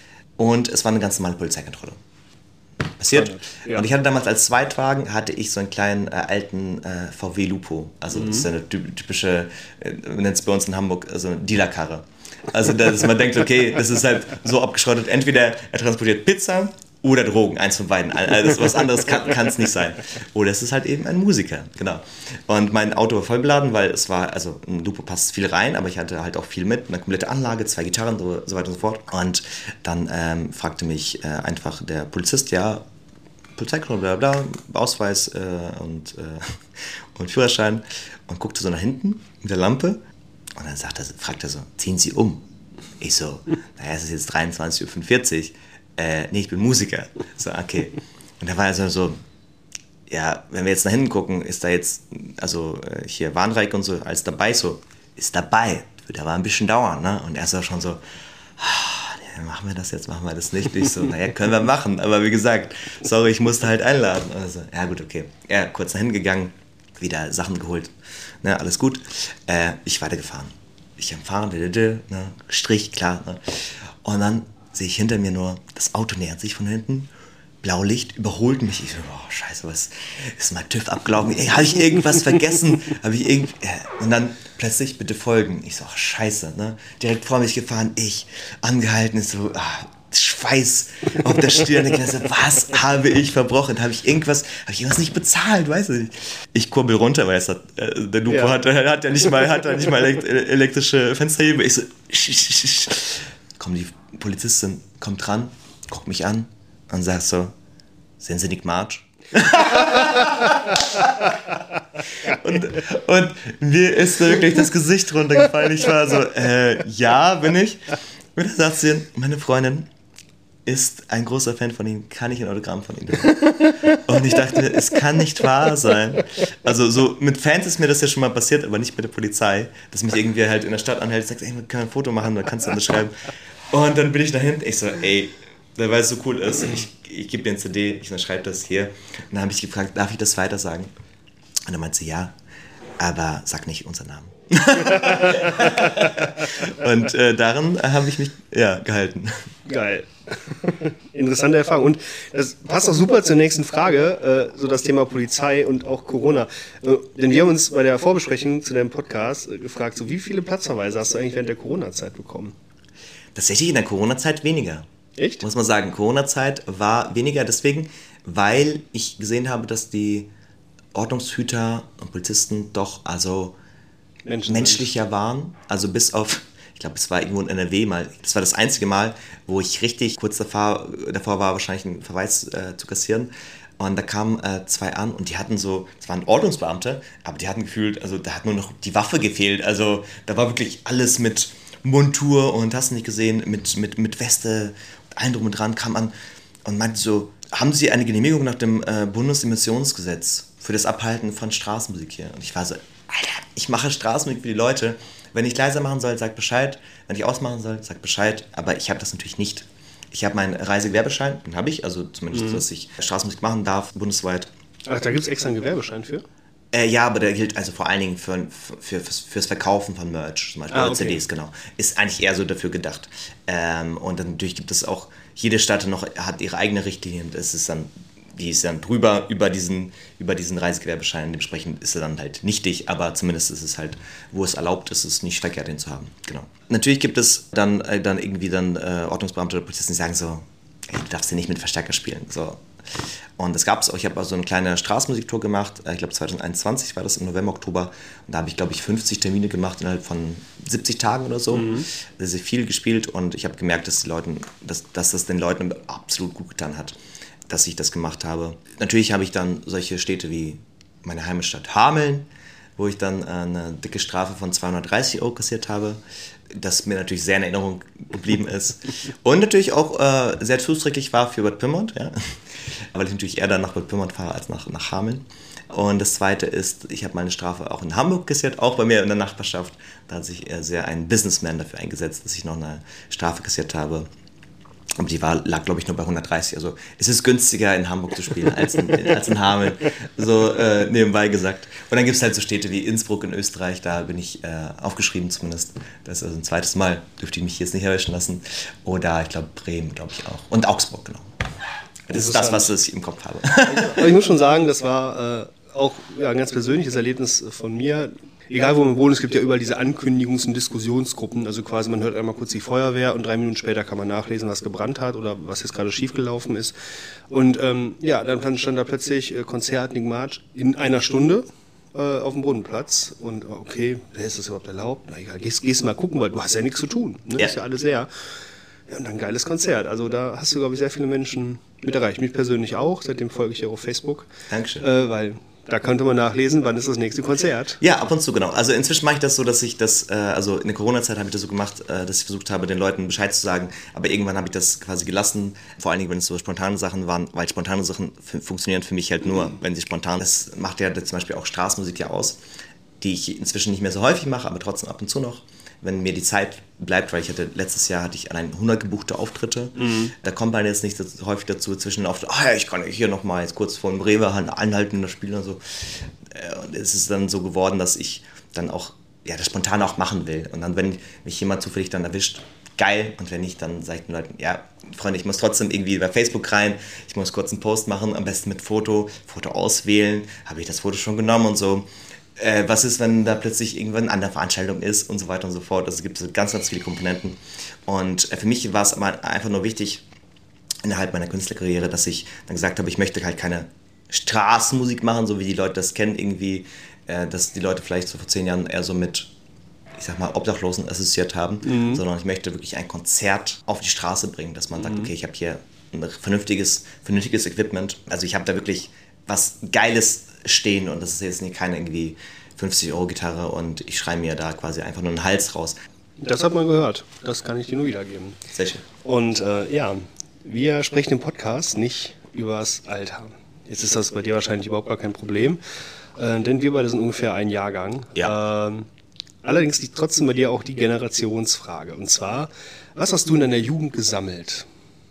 Und es war eine ganz normale Polizeikontrolle. Passiert. Ja. Und ich hatte damals als Zweitwagen, hatte ich so einen kleinen äh, alten äh, V W Lupo. Also mhm. das ist eine typische, äh, man nennt es bei uns in Hamburg, also eine Dealerkarre. Also dass man denkt, okay, das ist halt so abgeschrottet, entweder er transportiert Pizza oder Drogen, eins von beiden. Also was anderes kann es nicht sein. Oder es ist halt eben ein Musiker, genau. Und mein Auto war voll beladen, weil es war, also ein Lupo passt viel rein, aber ich hatte halt auch viel mit, eine komplette Anlage, zwei Gitarren, so, so weiter und so fort. Und dann ähm, fragte mich äh, einfach der Polizist, ja, Polizeikontrolle, bla bla, Ausweis äh, und, äh, und Führerschein und guckte so nach hinten mit der Lampe und dann sagt er, fragt er so, ziehen Sie um? Ich so, naja, es ist jetzt dreiundzwanzig Uhr fünfundvierzig. Äh, nee, ich bin Musiker. So, okay. Und da war er so, so, ja, wenn wir jetzt nach hinten gucken, ist da jetzt, also äh, hier Warnreich und so, als dabei, so, ist dabei. Wird aber ein bisschen dauern, ne? Und er ist auch schon so, ah, nee, machen wir das jetzt, machen wir das nicht? Ich so, naja, können wir machen, aber wie gesagt, sorry, ich musste halt einladen. Also, ja gut, okay. Ja, kurz nach hinten gegangen, wieder Sachen geholt, ne, alles gut. Äh, ich weitergefahren. Ich am Fahren, ne, Strich, klar. Ne? Und dann sehe ich hinter mir nur, das Auto nähert sich von hinten, Blaulicht, überholt mich. Ich so, oh, scheiße, was ist mein TÜV abgelaufen? Ey, habe ich irgendwas vergessen? Habe ich irgend... Und dann plötzlich, bitte folgen. Ich so, oh, scheiße, ne? Direkt vor mich gefahren, ich angehalten, ist so, ah, Schweiß auf der Stirn. Ich dachte, was habe ich verbrochen? Habe ich irgendwas, habe ich irgendwas nicht bezahlt? Weiß ich nicht. Ich kurbel runter, weil es hat, äh, der Lupo ja. hat, hat ja nicht mal, hat ja nicht mal elektrische Fensterhebel. Ich so, sch, sch, sch. Komm, die Polizistin kommt ran, guckt mich an und sagt so, sind Sie Nick March? und, und mir ist wirklich das Gesicht runtergefallen. Ich war so, äh, ja, bin ich. Und dann sagt sie, meine Freundin, ist ein großer Fan von Ihnen, kann ich ein Autogramm von Ihnen bekommen? Und ich dachte, es kann nicht wahr sein. Also so mit Fans ist mir das ja schon mal passiert, aber nicht mit der Polizei, dass mich irgendwie halt in der Stadt anhält und sagt, ey, wir können ein Foto machen, dann kannst du unterschreiben. Und dann bin ich dahin, ich so, ey, weil es so cool ist, ich, ich gebe dir ein C D, ich unterschreibe das hier. Und dann habe ich gefragt, darf ich das weiter sagen? Und dann meinte sie, ja, aber sag nicht unseren Namen. Und äh, daran habe ich mich ja, gehalten. Geil. Interessante Erfahrung. Und das passt auch super zur nächsten Frage, äh, so das Thema Polizei und auch Corona. Äh, denn wir haben uns bei der Vorbesprechung zu deinem Podcast äh, gefragt, so wie viele Platzverweise hast du eigentlich während der Corona-Zeit bekommen? Tatsächlich in der Corona-Zeit weniger. Echt? Muss man sagen, Corona-Zeit war weniger deswegen, weil ich gesehen habe, dass die Ordnungshüter und Polizisten doch also Menschen menschlicher sind. waren. Also bis auf, ich glaube, es war irgendwo in N R W mal, das war das einzige Mal, wo ich richtig kurz davor, davor war, wahrscheinlich einen Verweis äh, zu kassieren. Und da kamen äh, zwei an und die hatten so, es waren Ordnungsbeamte, aber die hatten gefühlt, also da hat nur noch die Waffe gefehlt. Also da war wirklich alles mit Montur und hast du nicht gesehen, mit, mit, mit Weste, allen drum und dran, kam an und meinte so, haben Sie eine Genehmigung nach dem äh, Bundesemissionsgesetz für das Abhalten von Straßenmusik hier? Und ich war so, Alter, ich mache Straßenmusik für die Leute. Wenn ich leiser machen soll, sag Bescheid. Wenn ich ausmachen soll, sag Bescheid. Aber ich habe das natürlich nicht. Ich habe meinen Reisegewerbeschein, den habe ich, also zumindest, mhm. dass ich Straßenmusik machen darf, bundesweit. Ach, da gibt es extra einen Gewerbeschein für? Äh, ja, aber der gilt also vor allen Dingen für, für, für, fürs Verkaufen von Merch, zum Beispiel ah, okay. C Ds, genau. Ist eigentlich eher so dafür gedacht. Ähm, und dann natürlich gibt es auch, jede Stadt noch hat ihre eigene Richtlinie. Das ist dann, die ist dann drüber über diesen, über diesen Reisegewerbeschein. Dementsprechend ist er dann halt nichtig, aber zumindest ist es halt, wo es erlaubt ist, es nicht verkehrt, den zu haben. Genau. Natürlich gibt es dann, äh, dann irgendwie dann äh, Ordnungsbeamte oder Polizisten, die sagen so, ey, du darfst ja nicht mit Verstärker spielen. So. Und das gab es auch, ich habe also eine kleine Straßenmusiktour gemacht, ich glaube zwanzig einundzwanzig war das im November, Oktober. Und da habe ich, glaube ich, fünfzig Termine gemacht innerhalb von siebzig Tagen oder so. Mhm. Sehr viel gespielt und ich habe gemerkt, dass, die Leuten, dass, dass das den Leuten absolut gut getan hat, dass ich das gemacht habe. Natürlich habe ich dann solche Städte wie meine Heimatstadt Hameln, wo ich dann eine dicke Strafe von zweihundertdreißig Euro kassiert habe, das mir natürlich sehr in Erinnerung geblieben ist. Und natürlich auch äh, sehr zuträglich war für Bad Pyrmont, ja. Weil ich natürlich eher dann nach Bad Pyrmont fahre als nach, nach Hameln. Und das Zweite ist, ich habe meine Strafe auch in Hamburg kassiert, auch bei mir in der Nachbarschaft. Da hat sich sehr ein Businessman dafür eingesetzt, dass ich noch eine Strafe kassiert habe. Aber die war, lag, glaube ich, nur bei hundertdreißig. Also es ist günstiger, in Hamburg zu spielen als in, als in Hameln, so äh, nebenbei gesagt. Und dann gibt es halt so Städte wie Innsbruck in Österreich, da bin ich äh, aufgeschrieben zumindest. Das ist also ein zweites Mal, dürfte ich mich jetzt nicht erwischen lassen. Oder ich glaube Bremen, glaube ich auch. Und Augsburg, genau. Das ist das, was ich im Kopf habe. Aber ich muss schon sagen, das war äh, auch ja, ein ganz persönliches Erlebnis von mir. Egal wo man wohnt, es gibt ja überall diese Ankündigungs- und Diskussionsgruppen. Also quasi man hört einmal kurz die Feuerwehr und drei Minuten später kann man nachlesen, was gebrannt hat oder was jetzt gerade schiefgelaufen ist. Und ähm, ja, dann stand da plötzlich äh, Konzert Nigmatsch in einer Stunde äh, auf dem Brunnenplatz. Und okay, ist das überhaupt erlaubt? Na egal, gehst, gehst mal gucken, weil du hast ja nichts zu tun. Ne? Ja. Ist ja alles leer. Ja, und dann ein geiles Konzert. Also da hast du, glaube ich, sehr viele Menschen mit erreicht. Mich persönlich auch. Seitdem folge ich ja auf Facebook. Dankeschön. Äh, weil da könnte man nachlesen, wann ist das nächste Konzert. Ja, ab und zu, genau. Also inzwischen mache ich das so, dass ich das, äh, also in der Corona-Zeit habe ich das so gemacht, äh, dass ich versucht habe, den Leuten Bescheid zu sagen, aber irgendwann habe ich das quasi gelassen, vor allen Dingen, wenn es so spontane Sachen waren, weil spontane Sachen f- funktionieren für mich halt nur, mhm. wenn sie spontan sind. Das macht ja zum Beispiel auch Straßenmusik ja aus, die ich inzwischen nicht mehr so häufig mache, aber trotzdem ab und zu noch, wenn mir die Zeit bleibt, weil ich hatte, letztes Jahr hatte ich allein hundert gebuchte Auftritte. Mhm. Da kommt man jetzt nicht so häufig dazu, zwischen den Auftritten, ah ja, ich kann hier nochmal jetzt kurz vor dem Rewe anhalten und das Spielen und so. Und es ist dann so geworden, dass ich dann auch, ja, das spontan auch machen will. Und dann, wenn mich jemand zufällig dann erwischt, geil. Und wenn nicht, dann sage ich den Leuten, ja, Freunde, ich muss trotzdem irgendwie bei Facebook rein, ich muss kurz einen Post machen, am besten mit Foto, Foto auswählen, habe ich das Foto schon genommen und so. Äh, was ist, wenn da plötzlich irgendwann eine andere Veranstaltung ist und so weiter und so fort. Also es gibt so ganz, ganz viele Komponenten. Und äh, für mich war es aber einfach nur wichtig, innerhalb meiner Künstlerkarriere, dass ich dann gesagt habe, ich möchte halt keine Straßenmusik machen, so wie die Leute das kennen irgendwie, äh, dass die Leute vielleicht so vor zehn Jahren eher so mit, ich sag mal, Obdachlosen assoziiert haben, mhm. sondern ich möchte wirklich ein Konzert auf die Straße bringen, dass man mhm. sagt, okay, ich habe hier ein vernünftiges, vernünftiges Equipment. Also ich habe da wirklich was Geiles stehen und das ist jetzt nicht keine irgendwie fünfzig Euro Gitarre und ich schreie mir da quasi einfach nur einen Hals raus. Das hat man gehört. Das kann ich dir nur wiedergeben. Sehr schön. Und äh, ja, Wir sprechen im Podcast nicht übers Alter. Jetzt ist das bei dir wahrscheinlich überhaupt gar kein Problem, äh, denn wir beide sind ungefähr ein Jahrgang. Ja. Ähm, allerdings liegt trotzdem bei dir auch die Generationsfrage. Und zwar, was hast du in deiner Jugend gesammelt?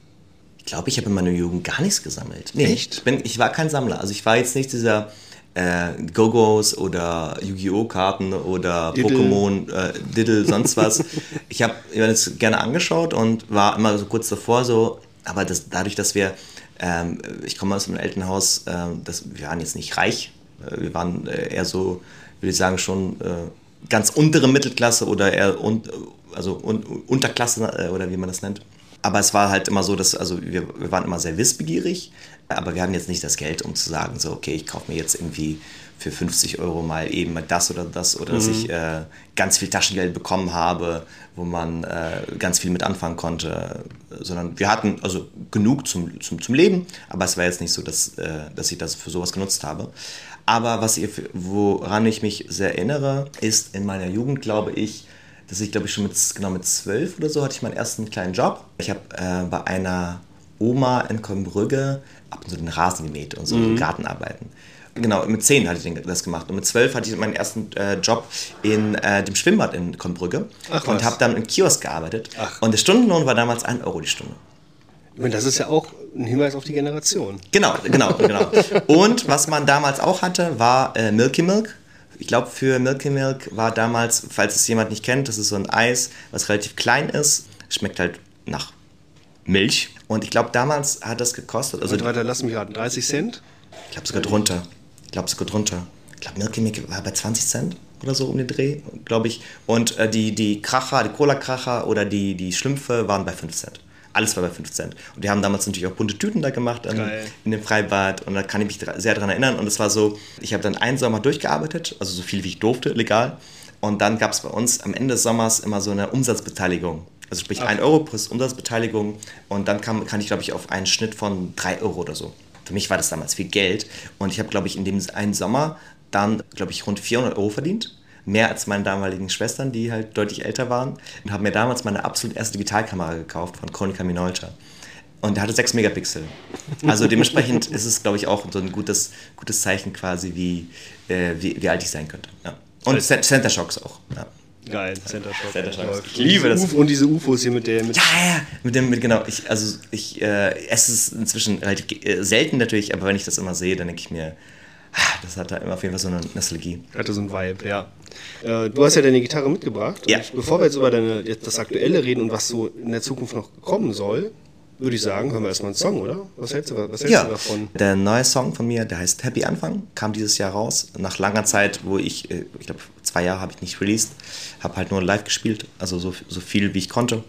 Ich glaube, ich habe in meiner Jugend gar nichts gesammelt. Nee, Echt? Ich, bin, ich war kein Sammler. Also ich war jetzt nicht dieser äh, Go-Go's oder Yu-Gi-Oh! Karten oder Diddle. Pokémon, äh, Diddle, sonst was. Ich habe mir das gerne angeschaut und war immer so kurz davor so, aber das, dadurch, dass wir, ähm, ich komme aus einem Elternhaus, äh, das, wir waren jetzt nicht reich, äh, wir waren äh, eher so, würde ich sagen, schon äh, ganz untere Mittelklasse oder eher un, also un, Unterklasse äh, oder wie man das nennt. Aber es war halt immer so, dass, also wir, wir waren immer sehr wissbegierig, aber wir hatten jetzt nicht das Geld, um zu sagen, so, okay, ich kaufe mir jetzt irgendwie für fünfzig Euro mal eben das oder das oder mhm. dass ich äh, ganz viel Taschengeld bekommen habe, wo man äh, ganz viel mit anfangen konnte, sondern wir hatten also genug zum, zum, zum Leben, aber es war jetzt nicht so, dass, äh, dass ich das für sowas genutzt habe. Aber was ihr, woran ich mich sehr erinnere, ist in meiner Jugend, glaube ich, dass ich, glaube ich, schon mit, genau mit zwölf oder so hatte ich meinen ersten kleinen Job. Ich habe äh, bei einer Oma in Kolmbrügge ab und zu den Rasen gemäht und so mhm. Gartenarbeiten. Genau, mit zehn hatte ich das gemacht. Und mit zwölf hatte ich meinen ersten äh, Job in äh, dem Schwimmbad in Kolmbrügge. Ach, und habe dann im Kiosk gearbeitet. Ach. Und der Stundenlohn war damals ein Euro die Stunde. Ich meine, das ist ja auch ein Hinweis auf die Generation. Genau, genau, genau. Und was man damals auch hatte, war äh, Milky Milk. Ich glaube, für Milky Milk war damals, falls es jemand nicht kennt, das ist so ein Eis, was relativ klein ist. Schmeckt halt nach Milch. Und ich glaube, damals hat das gekostet. Also, Warte, lass mich raten, dreißig Cent? Ich glaube sogar drunter. Ich glaube sogar drunter. Ich glaube, Milky Milk war bei zwanzig Cent oder so um den Dreh, glaube ich. Und äh, die, die Kracher, die Cola-Kracher oder die, die Schlümpfe waren bei fünf Cent. Alles war bei fünf Cent. Und wir haben damals natürlich auch bunte Tüten da gemacht in, in dem Freibad. Und da kann ich mich sehr dran erinnern. Und es war so, ich habe dann einen Sommer durchgearbeitet, also so viel wie ich durfte, legal. Und dann gab es bei uns am Ende des Sommers immer so eine Umsatzbeteiligung. Also sprich ein Euro plus Umsatzbeteiligung. Und dann kam, kam ich, glaube ich, auf einen Schnitt von drei Euro oder so. Für mich war das damals viel Geld. Und ich habe, glaube ich, in dem einen Sommer dann, glaube ich, rund vierhundert Euro verdient. Mehr als meine damaligen Schwestern, die halt deutlich älter waren. Und habe mir damals meine absolut erste Digitalkamera gekauft von Konica Minolta. Und der hatte sechs Megapixel. Also dementsprechend ist es, glaube ich, auch so ein gutes, gutes Zeichen quasi, wie, äh, wie, wie alt ich sein könnte. Ja. Und Center Shocks auch. Ja. Geil, Center Shocks. Center Shocks. Ich liebe das. Und diese U F Os hier mit der... Mit ja, ja, mit dem, mit, genau. Ich, also ich äh, esse es inzwischen relativ äh, selten natürlich, aber wenn ich das immer sehe, dann denke ich mir, das hat da immer auf jeden Fall so eine Nostalgie. Hatte so ein Vibe, ja. Äh, du hast ja deine Gitarre mitgebracht. Ja. Und bevor wir jetzt über deine, das Aktuelle reden und was so in der Zukunft noch kommen soll, würde ich sagen, hören wir erstmal einen Song, oder? Was hältst du, was hältst ja. du davon? Der neue Song von mir, der heißt Happy Anfang, kam dieses Jahr raus. Nach langer Zeit, wo ich, ich glaube, zwei Jahre habe ich nicht released, habe halt nur live gespielt, also so, so viel, wie ich konnte.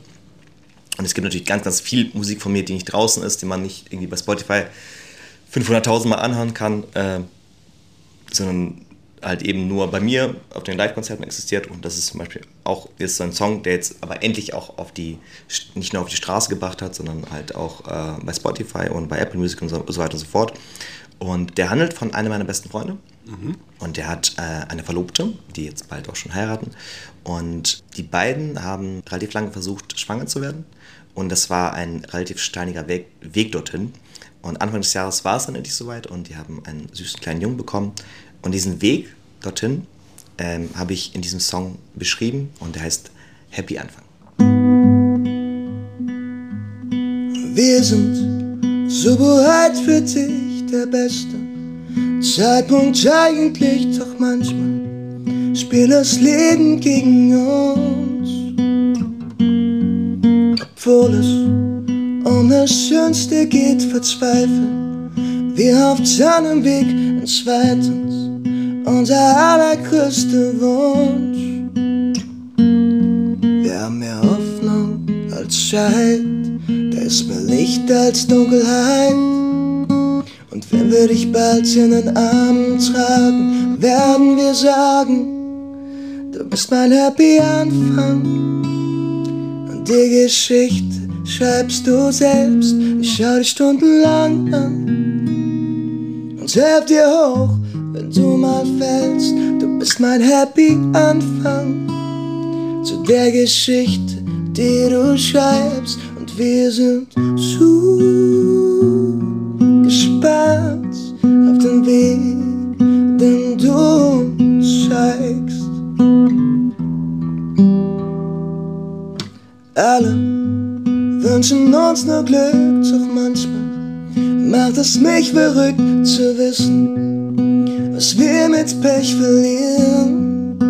Und es gibt natürlich ganz, ganz viel Musik von mir, die nicht draußen ist, die man nicht irgendwie bei Spotify fünfhunderttausend Mal anhören kann, äh, sondern halt eben nur bei mir auf den Live-Konzerten existiert. Und das ist zum Beispiel auch jetzt so ein Song, der jetzt aber endlich auch auf die, nicht nur auf die Straße gebracht hat, sondern halt auch äh, bei Spotify und bei Apple Music und so, so weiter und so fort. Und der handelt von einem meiner besten Freunde. Mhm. Und der hat äh, eine Verlobte, die jetzt bald auch schon heiraten. Und die beiden haben relativ lange versucht, schwanger zu werden. Und das war ein relativ steiniger Weg, Weg dorthin. Und Anfang des Jahres war es dann endlich soweit und die haben einen süßen kleinen Jungen bekommen. Und diesen Weg dorthin ähm, habe ich in diesem Song beschrieben und der heißt Happy Anfang. Wir sind so bereit für dich, der beste Zeitpunkt eigentlich, doch manchmal spielt das Leben gegen uns. Obwohl es um das Schönste geht, verzweifeln wir auf seinem Weg in zweitens unser allergrößter Wunsch. Wir haben mehr Hoffnung als Zeit, da ist mehr Licht als Dunkelheit. Und wenn wir dich bald in den Armen tragen, werden wir sagen, du bist mein Happy Anfang. Und die Geschichte schreibst du selbst, ich schau dich stundenlang an und helf dir hoch, wenn du mal fällst. Du bist mein Happy Anfang zu der Geschichte, die du schreibst. Und wir sind zu gespannt auf den Weg, den du uns zeigst. Alle wünschen uns nur Glück, doch manchmal macht es mich verrückt zu wissen, was wir mit Pech verlieren.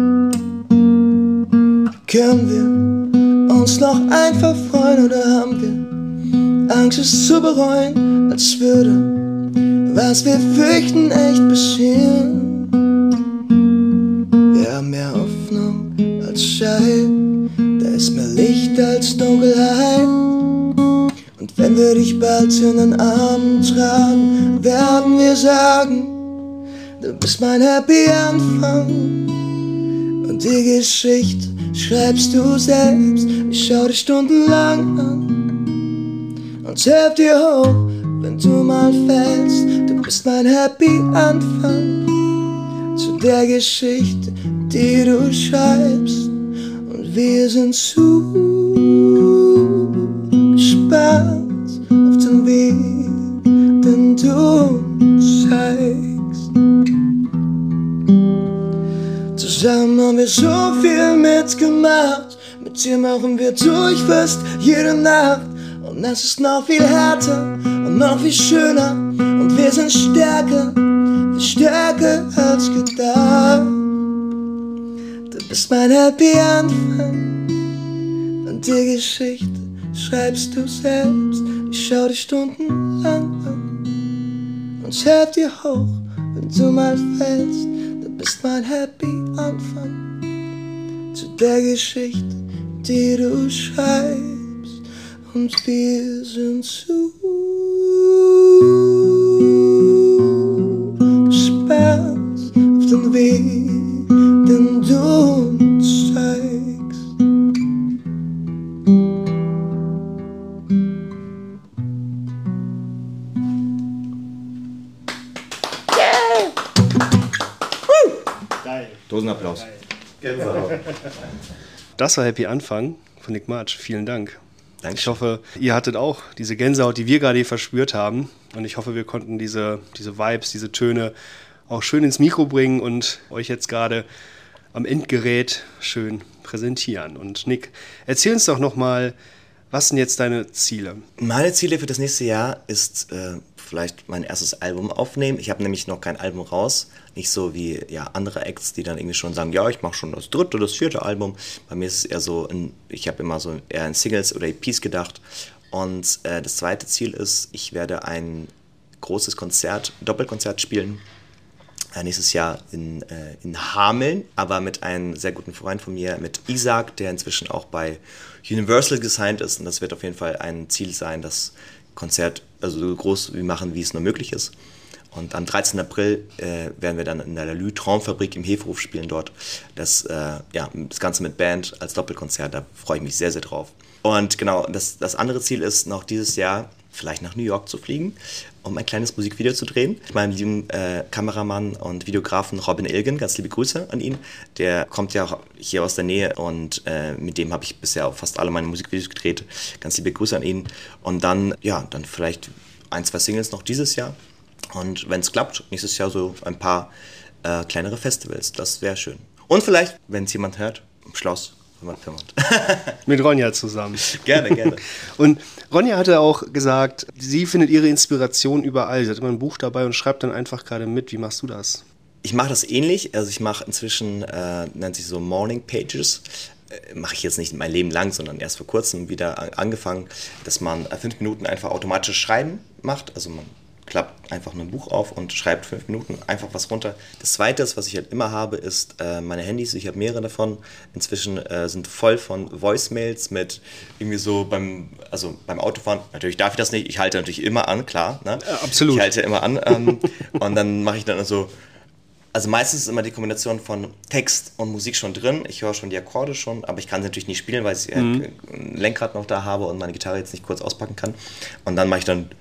Können wir uns noch einfach freuen oder haben wir Angst es zu bereuen, als würde, was wir fürchten, echt passieren? Wir haben mehr Hoffnung als Schein, da ist mehr Licht als Dunkelheit. Und wenn wir dich bald in den Armen tragen, werden wir sagen, du bist mein Happy Anfang. Und die Geschichte schreibst du selbst, ich schau dich stundenlang an und helf dir hoch, wenn du mal fällst. Du bist mein Happy Anfang zu der Geschichte, die du schreibst. Und wir sind zu gespannt auf den Weg, den du uns zeigst. Zusammen haben wir so viel mitgemacht, mit dir machen wir durch fast jede Nacht. Und es ist noch viel härter und noch viel schöner und wir sind stärker, viel stärker als gedacht. Du bist mein Happy Anfang und die Geschichte schreibst du selbst. Ich schau dich stundenlang an und helf dir hoch, wenn du mal fällst. Du bist mein Happy Anfang zu der Geschichte, die du schreibst. Und wir sind zu gespannt auf den Weg, den du uns zeigst. Yeah! Geil. Dosenapplaus. Gänsehaut. Das war Happy Anfang von Nick March. Vielen Dank. Danke. Ich hoffe, ihr hattet auch diese Gänsehaut, die wir gerade hier verspürt haben. Und ich hoffe, wir konnten diese, diese Vibes, diese Töne auch schön ins Mikro bringen und euch jetzt gerade am Endgerät schön präsentieren. Und Nick, erzähl uns doch nochmal, was sind jetzt deine Ziele? Meine Ziele für das nächste Jahr ist äh, vielleicht mein erstes Album aufnehmen. Ich habe nämlich noch kein Album raus. Nicht so wie ja, andere Acts, die dann irgendwie schon sagen, ja, ich mache schon das dritte oder das vierte Album. Bei mir ist es eher so, in, ich habe immer so eher in Singles oder E Ps gedacht. Und äh, das zweite Ziel ist, ich werde ein großes Konzert, Doppelkonzert spielen. Äh, nächstes Jahr in, äh, in Hameln, aber mit einem sehr guten Freund von mir, mit Isaac, der inzwischen auch bei Universal gesigned ist. Und das wird auf jeden Fall ein Ziel sein, das Konzert also so groß wie machen, wie es nur möglich ist. Und am dreizehnten April äh, werden wir dann in der Lü Traumfabrik im Hefenhof spielen dort. Das, äh, ja, das Ganze mit Band als Doppelkonzert, da freue ich mich sehr, sehr drauf. Und genau, das, das andere Ziel ist, noch dieses Jahr vielleicht nach New York zu fliegen, um ein kleines Musikvideo zu drehen. Meinem lieben äh, Kameramann und Videografen Robin Ilgen, ganz liebe Grüße an ihn. Der kommt ja auch hier aus der Nähe und äh, mit dem habe ich bisher auch fast alle meine Musikvideos gedreht. Ganz liebe Grüße an ihn. Und dann, ja, dann vielleicht ein, zwei Singles noch dieses Jahr. Und wenn es klappt, nächstes Jahr so ein paar äh, kleinere Festivals. Das wäre schön. Und vielleicht, wenn es jemand hört, im Schloss. Mit Ronja zusammen. Gerne, gerne. Und Ronja hatte auch gesagt, sie findet ihre Inspiration überall. Sie hat immer ein Buch dabei und schreibt dann einfach gerade mit. Wie machst du das? Ich mache das ähnlich. Also ich mache inzwischen, äh, nennt sich so Morning Pages. Äh, mache ich jetzt nicht mein Leben lang, sondern erst vor kurzem wieder angefangen, dass man fünf Minuten einfach automatisch schreiben macht. Also man klappt einfach nur ein Buch auf und schreibt fünf Minuten einfach was runter. Das Zweite, was ich halt immer habe, ist äh, meine Handys. Ich habe mehrere davon. Inzwischen äh, sind voll von Voicemails mit irgendwie so beim, also beim Autofahren. Natürlich darf ich das nicht. Ich halte natürlich immer an, klar. Ne? Ja, absolut. Ich halte immer an. Ähm, und dann mache ich dann so. Also meistens ist immer die Kombination von Text und Musik schon drin. Ich höre schon die Akkorde schon, aber ich kann sie natürlich nicht spielen, weil ich mhm. ein Lenkrad noch da habe und meine Gitarre jetzt nicht kurz auspacken kann. Und dann mache ich dann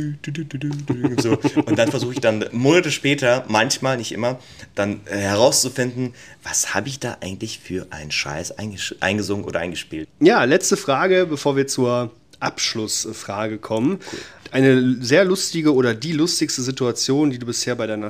so. Und dann versuche ich dann Monate später, manchmal, nicht immer, dann herauszufinden, was habe ich da eigentlich für einen Scheiß eingesungen oder eingespielt. Ja, letzte Frage, bevor wir zur Abschlussfrage kommen. Cool. Eine sehr lustige oder die lustigste Situation, die du bisher bei deiner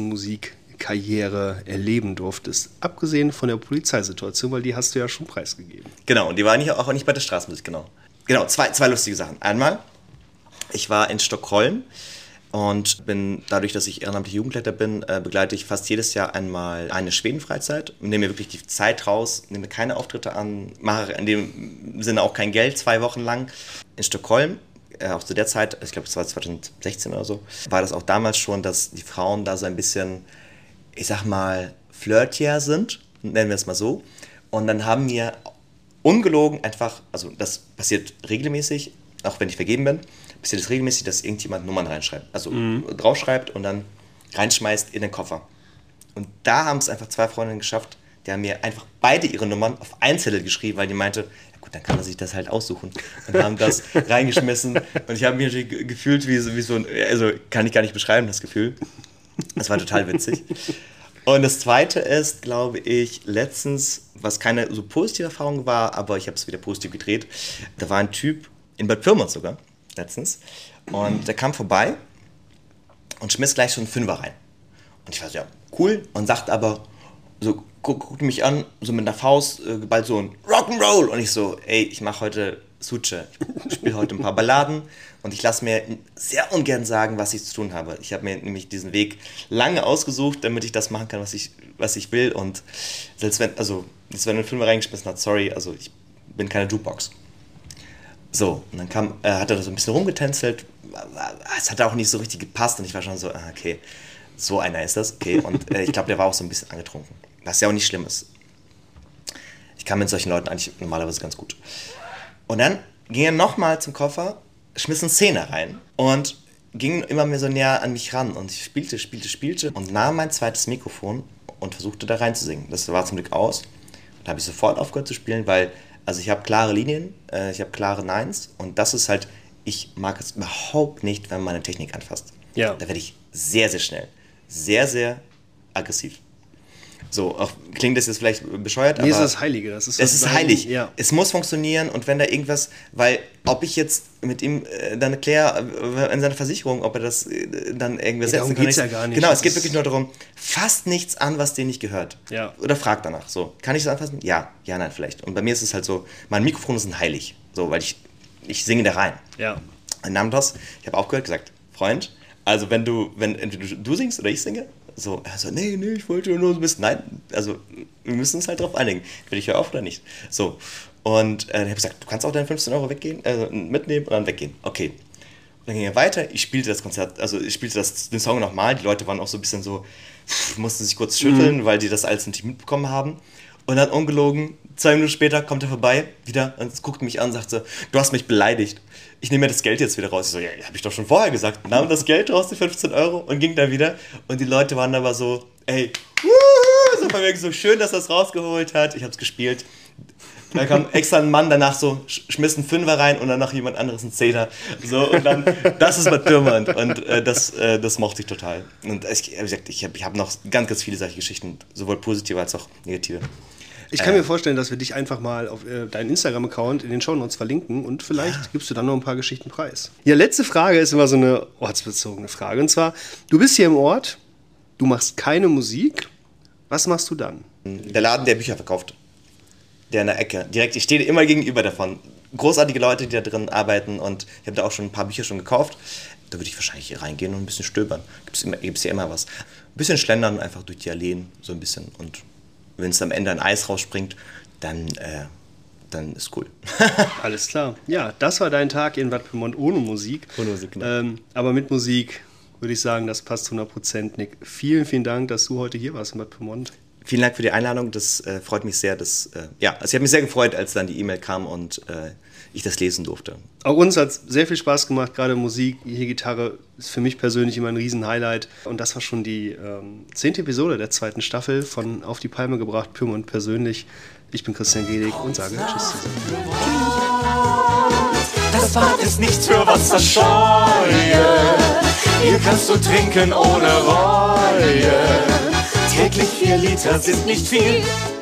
Straßenmusikkarriere erleben durftest, abgesehen von der Polizeisituation, weil die hast du ja schon preisgegeben. Genau, und die war nicht, auch nicht bei der Straßenmusik, genau. Genau, zwei, zwei lustige Sachen. Einmal, ich war in Stockholm und bin, dadurch, dass ich ehrenamtlicher Jugendleiter bin, äh, begleite ich fast jedes Jahr einmal eine Schwedenfreizeit, nehme mir wirklich die Zeit raus, nehme keine Auftritte an, mache in dem Sinne auch kein Geld, zwei Wochen lang. In Stockholm, äh, auch zu der Zeit, ich glaube es war zwanzig sechzehn oder so, war das auch damals schon, dass die Frauen da so ein bisschen, ich sag mal, flirtier sind, nennen wir es mal so. Und dann haben wir ungelogen einfach, also das passiert regelmäßig, auch wenn ich vergeben bin, passiert es regelmäßig, dass irgendjemand Nummern reinschreibt. Also mhm. draufschreibt und dann reinschmeißt in den Koffer. Und da haben es einfach zwei Freundinnen geschafft, die haben mir einfach beide ihre Nummern auf einen Zettel geschrieben, weil die meinte, ja gut, dann kann man sich das halt aussuchen. Und haben das reingeschmissen. Und ich habe mich natürlich gefühlt wie so, wie so ein, also kann ich gar nicht beschreiben, das Gefühl. Das war total witzig. Und das Zweite ist, glaube ich, letztens, was keine so positive Erfahrung war, aber ich habe es wieder positiv gedreht. Da war ein Typ, in Bad Pyrmont sogar, letztens, und der kam vorbei und schmiss gleich so einen Fünfer rein. Und ich war so, ja, cool, und sagt aber, so guckt guck mich an, so mit einer Faust, äh, bald so ein Rock'n'Roll. Und ich so, ey, ich mache heute Suche, ich spiele heute ein paar Balladen und ich lasse mir sehr ungern sagen, was ich zu tun habe. Ich habe mir nämlich diesen Weg lange ausgesucht, damit ich das machen kann, was ich, was ich will. Und selbst wenn, also, selbst wenn du einen Film reingeschmissen hast, sorry, also ich bin keine Jukebox. So, und dann kam, äh, hat er da so ein bisschen rumgetänzelt. Es hat auch nicht so richtig gepasst und ich war schon so, okay, so einer ist das, okay. Und äh, ich glaube, der war auch so ein bisschen angetrunken, was ja auch nicht schlimm ist. Ich kann mit solchen Leuten eigentlich normalerweise ganz gut. Und dann ging er nochmal zum Koffer, schmiss einen Zehner rein und ging immer mehr so näher an mich ran. Und ich spielte, spielte, spielte und nahm mein zweites Mikrofon und versuchte da rein zu singen. Das war zum Glück aus. Und da habe ich sofort aufgehört zu spielen, weil, also ich habe klare Linien, äh, ich habe klare Nines und das ist halt, ich mag es überhaupt nicht, wenn man meine Technik anfasst. Ja. Da werde ich sehr, sehr schnell, sehr, sehr aggressiv. So, auch klingt das jetzt vielleicht bescheuert, nee, aber... Nee, ist das Heilige. Das ist, das ist heilig. Ja. Es muss funktionieren und wenn da irgendwas... Weil, ob ich jetzt mit ihm äh, dann erkläre, äh, in seiner Versicherung, ob er das äh, dann irgendwie ja, setzen kann... Geht's ja gar nicht. Genau, das es geht wirklich nur darum, fasst nichts an, was dir nicht gehört. Ja. Oder frag danach. So, kann ich das anfassen? Ja, ja, nein, vielleicht. Und bei mir ist es halt so, mein Mikrofon ist ein heilig. So, weil ich, ich singe da rein. Ja. Und nahm das, ich habe aufgehört, gesagt, Freund, also wenn du, wenn entweder du singst oder ich singe, so, er so, nee, nee, ich wollte nur so ein bisschen, nein, also wir müssen uns halt drauf einigen, will ich hören auf oder nicht, so, und äh, ich habe gesagt, du kannst auch deine fünfzehn Euro weggehen, äh, mitnehmen und dann weggehen, okay, und dann ging er weiter, ich spielte das Konzert, also ich spielte das, den Song nochmal, die Leute waren auch so ein bisschen so, pff, mussten sich kurz schütteln, mhm. weil die das alles nicht mitbekommen haben, und dann ungelogen, zwei Minuten später kommt er vorbei, wieder, und guckt mich an und sagt so, du hast mich beleidigt. Ich nehme mir das Geld jetzt wieder raus. Ich so, ja, habe ich doch schon vorher gesagt. Nahm das Geld raus, die fünfzehn Euro, und ging dann wieder. Und die Leute waren aber so, ey, wuhu, so von mir so schön, dass er es rausgeholt hat. Ich habe es gespielt. Da kam extra ein Mann danach so, schmiss einen Fünfer rein und danach jemand anderes einen Zehner. So, und dann, das ist Bad Pyrmont. Und äh, das, äh, das mochte ich total. Und ich, wie gesagt, ich habe ich hab noch ganz, ganz viele solche Geschichten, sowohl positive als auch negative. Ich kann äh, mir vorstellen, dass wir dich einfach mal auf äh, deinen Instagram-Account in den Shownotes verlinken und vielleicht ja. gibst du dann noch ein paar Geschichten preis. Ja, letzte Frage ist immer so eine ortsbezogene Frage. Und zwar, du bist hier im Ort, du machst keine Musik. Was machst du dann? Der Laden, der Bücher verkauft. Der in der Ecke. Direkt, ich stehe immer gegenüber davon. Großartige Leute, die da drin arbeiten, und ich habe da auch schon ein paar Bücher schon gekauft. Da würde ich wahrscheinlich hier reingehen und ein bisschen stöbern. Gibt's immer, gibt's ja immer was. Ein bisschen schlendern, einfach durch die Alleen, so ein bisschen, und wenn es am Ende ein Eis rausspringt, dann, äh, dann ist cool. Alles klar. Ja, das war dein Tag in Bad Pyrmont ohne Musik. Ohne Musik, genau. Ähm, aber mit Musik würde ich sagen, das passt hundert Prozent, Nick. Vielen, vielen Dank, dass du heute hier warst in Bad Pyrmont. Vielen Dank für die Einladung. Das äh, freut mich sehr. Dass, äh, ja, also ich habe mich sehr gefreut, als dann die E-Mail kam und äh, ich das lesen durfte. Auch uns hat es sehr viel Spaß gemacht, gerade Musik, hier Gitarre ist für mich persönlich immer ein Riesen-Highlight. Und das war schon die ähm, zehnte Episode der zweiten Staffel von Auf die Palme gebracht, Pyrmont persönlich. Ich bin Christian Gehlig und sage Tschüss zusammen. Das Bad ist nicht für Wasserscheue, hier kannst du trinken ohne Reue. Täglich vier Liter sind nicht viel.